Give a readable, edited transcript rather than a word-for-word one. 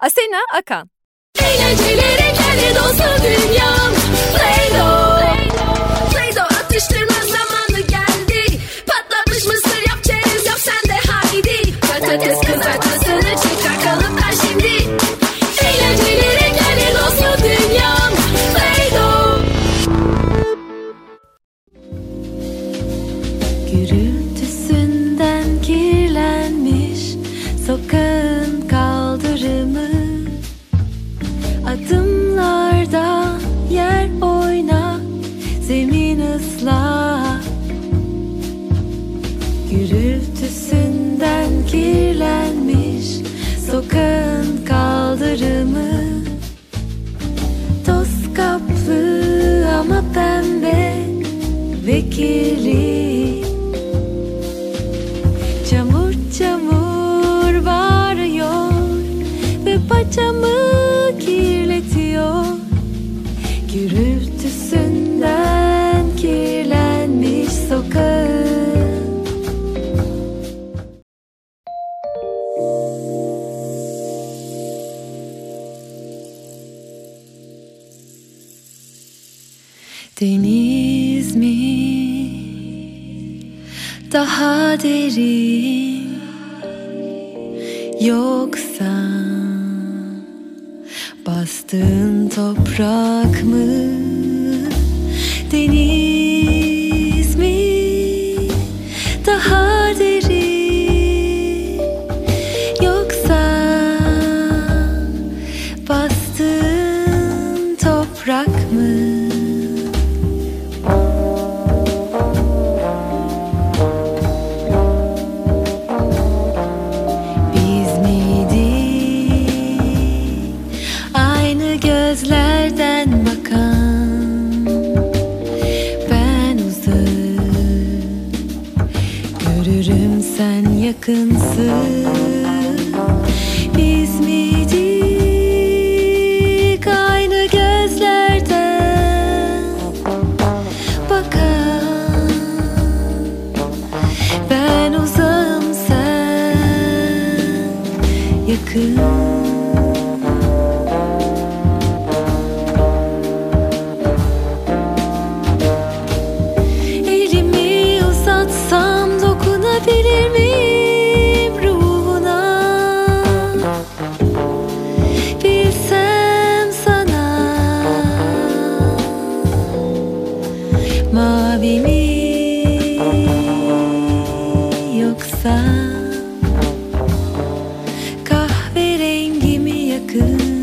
Asena Akan. Eğlencelere geldi dostum dünyam. Play-Doh. Play-Doh atıştırma zamanı geldi. Patlamış mısır yap, çerez yap sen de haydi. Patates kızartmasını çıkar kalıptan şimdi. Eğlencelere geldi dostum dünyam. Play-Doh. Gürültüsünden kirlenmiş sokağın kaldırımı, adımlarda yer oynak, zemin ıslak. Gürültüsünden kirlenmiş sokağın kaldırımı, toz kaplı ama pembe ve kirli. Çamur çamur bağırıyor ve paçamı kirletiyor. Gürültüsünden kirlenmiş sokağım. Deniz mi daha derin, yoksa bastığın toprak mı? Deniz mi daha derin, yoksa bastığın toprak mı? Gözlerden bakan ben uzak, görürüm sen yakınsın. Biz miydik aynı gözlerden bakan? Ben uzağım sen yakın. Dokunabilir miyim ruhuna? Bilsem sana mavi mi yoksa kahverengi mi yakın?